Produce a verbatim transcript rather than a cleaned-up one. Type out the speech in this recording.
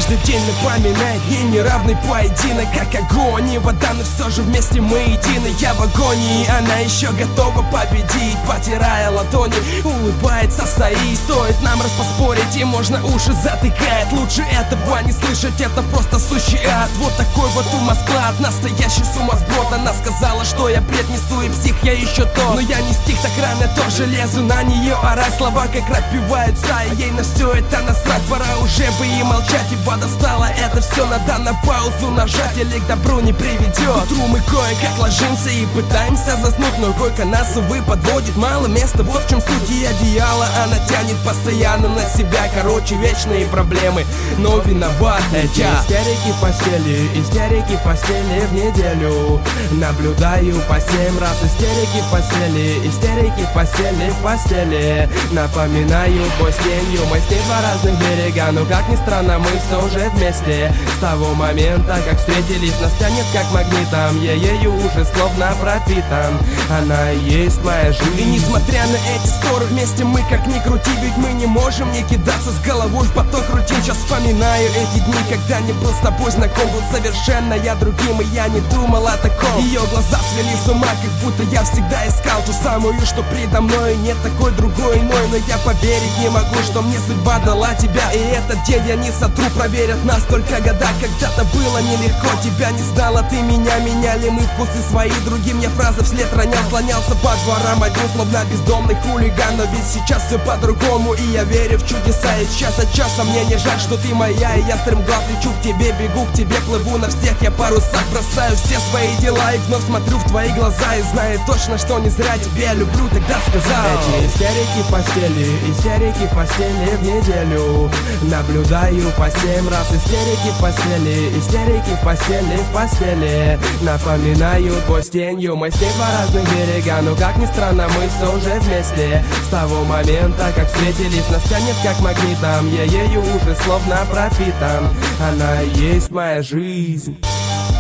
Каждый день напоминает дни неравный поединок, как огонь и вода, но все же вместе мы едины. Я в агонии, она еще готова победить, потирая ладони, улыбается, стоит. Стоит нам раз поспорить, и можно уши затыкать. Лучше этого не слышать, это просто сущий ад. Вот такой вот у Москва, настоящий сумасброд. Она сказала, что я бред несу, и псих я еще то. Но я не стих, так рано тоже лезу на нее орать. Слова как напиваются, и ей на все это насрать. Пора уже бы и молчать, ибо достала это все. Надо на паузу нажать, или к добру не приведет. К утру мы кое-как ложимся и пытаемся заснуть, но койка нас, увы, подводит. Мало места, вот в чем суть, и одеяло она тянет постоянно на себя. Короче, вечные проблемы, но виноват эти я. истерики в постели, истерики в постели в неделю. Наблюдаю по семь раз истерики в постели, истерики в постели, в постели. Напоминаю бой с тенью, мы с ней два разных берега, но как ни странно, мы все уже вместе. С того момента, как встретились, нас тянет как магнитом. Я ею уже словно пропитан, она и есть моя жизнь. И несмотря на эти ссоры, вместе мы как ни крути, ведь мы не можем не кидаться с головой в поток рутин. Сейчас вспоминаю эти дни, когда не был с тобой знаком. Был совершенно я другим, и я не думал о таком. Ее глаза свели с ума, как будто я всегда искал ту самую, что предо мной. Нет такой другой иной, но я поверить не могу, что мне судьба дала тебя. И этот день я не сотру, проверят нас только года. Когда-то было нелегко, тебя не знала, ты меня. Меняли мы вкусы свои, другим я фразы вслед ронял. Слонялся по дворам один, словно бездомный хулиган. Но ведь сейчас все по-другому, и я верю в чудеса. И час от часа мне не жаль, что ты моя. И я стремглав лечу к тебе, бегу к тебе, плыву на всех я парусах. Бросаю все свои дела и вновь смотрю в твои глаза. И знаю точно, что не зря тебя люблю, тогда сказал. Эти истерики в постели, истерики в постели в неделю. Наблюдаю по семь раз истерики в постели, истерики в постели, в постели. Напоминаю бой с тенью, мы с ней два разных берега, но как ни странно, мы все уже вместе. С того момента, как встретились, нас тянет как магнитом. Я ею уже словно пропитан, она и есть моя жизнь.